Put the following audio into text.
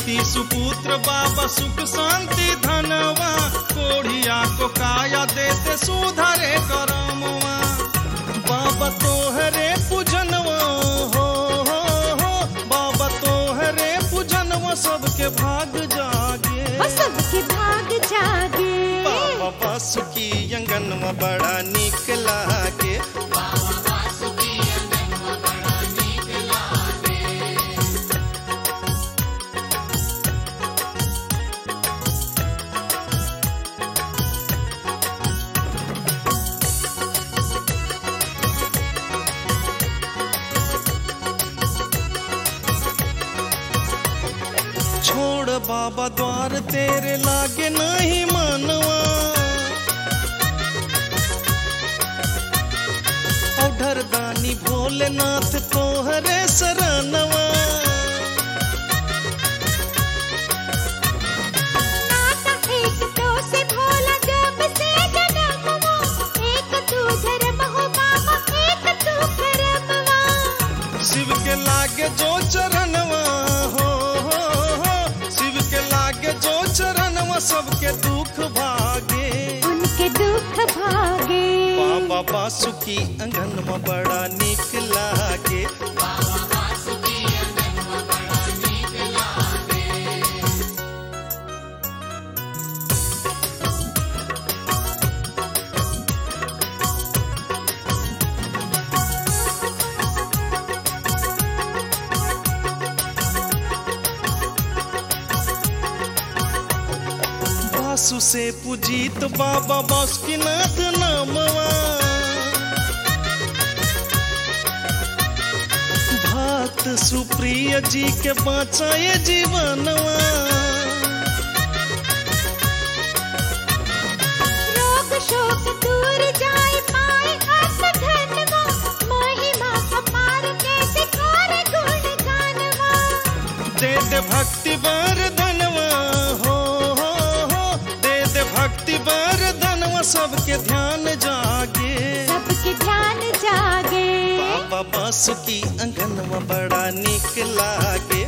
पति सुपुत्र बाबा सुख शांति धनवा, कोढ़िया को काया देते सुधरे करमवा। बाबा तोहरे पूजनवा हो बाबा तोहरे पूजनवा, सबके भाग जागे सबके भाग जागे। बाबा बासुकी अंगनवा बड़ा निक लागे। छोड़ बाबा द्वार तेरे लागे नहीं मनवा, औढर दानी भोलेनाथ तोहरे शरणवा। नाता एक तो से भोला जब से जन्मवा, एक तू धर्म हो बाबा एक तू करमवा। शिव के लागे जो चरणवा हो शिव के लागे जो चरणवा, सबके दुख भागे उनके दुख भागे। बाबा बासुकी अंगनवा बड़ा निक लागे। बासु से पूजित बाबा बासुकीनाथ नामवा, भक्त सुप्रिय जी के बचाए जीवनवा। रोग शोक दूर जाए पाए अर्थ धनवा, महिमा अपार कैसे करे गुण गानवा। दे दे भक्ति वरदानवा हो दे दे भक्ति वरदानवा, सबके ध्यान जागे सबके ध्यान जागे। बाबा बासुकी अंगनवा बड़ा निक लागे।